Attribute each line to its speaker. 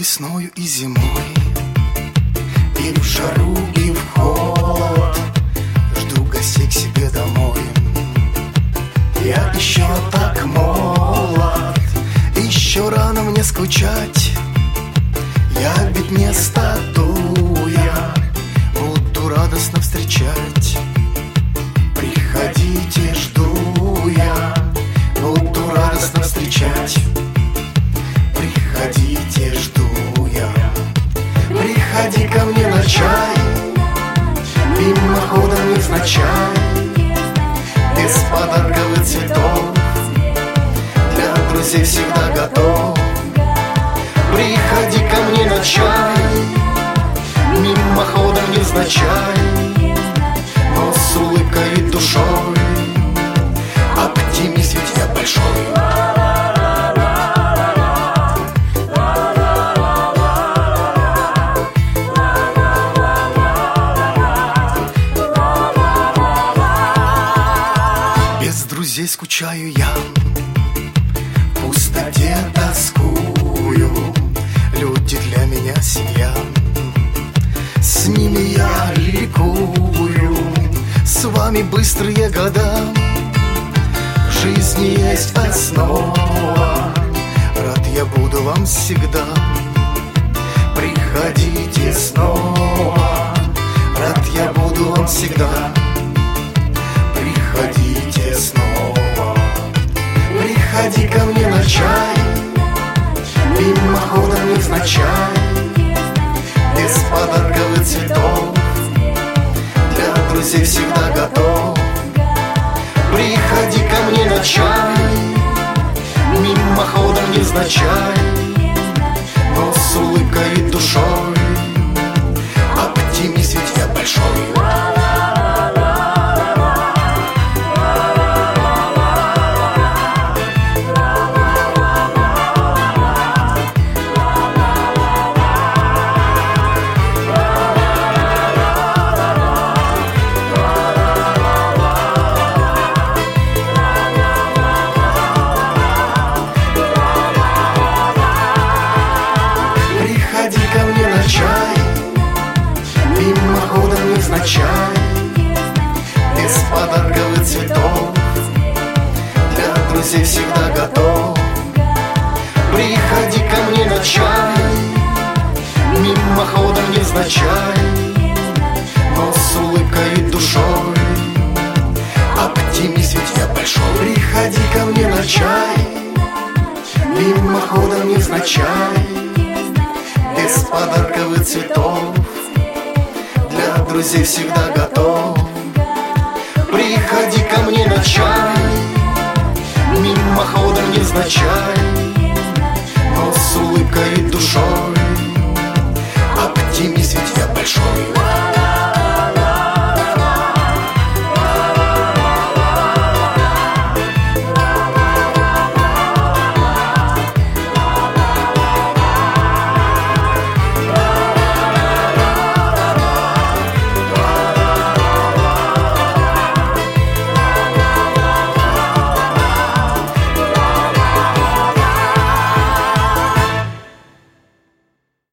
Speaker 1: весною и зимой, и в жару, и в холод жду гостей к себе домой. Я еще так молод, еще рано мне скучать. Я ведь не статуя, буду радостно встречать. Приходите, жду я, буду радостно встречать. Приходите, жду я. Приходи ко мне на чай, мимоходом невзначай, без подарков и цветов, для друзей всегда готов. Приходи ко мне на чай, мимоходом невзначай, но с улыбкой и душой. Оптимист ведь я большой. Без друзей скучаю я, в пустоте тоскую. Люди для меня семья, с ними я ликую. С вами быстрые года, в жизни есть основа. Рад я буду вам всегда. Приходите снова, рад я буду вам всегда. Приходите снова. Приходи ко мне на чай, мимоходом невзначай, без подарков и цветов, для друзей всегда готов. Приходи ко мне на чай, мимоходом невзначай, но с улыбкой и душой. Оптимист ведь я большой. Чай, мимоходом невзначай, без подарков и цветов, для друзей всегда готов. Приходи ко мне на чай, мимоходом невзначай, но с улыбкой и душой. Оптимист ведь я большой. Приходи ко мне на чай, мимоходом невзначай, без подарков и цветов, для друзей всегда готов. Приходи ко мне на чай, мимоходом невзначай, но с улыбкой и душой.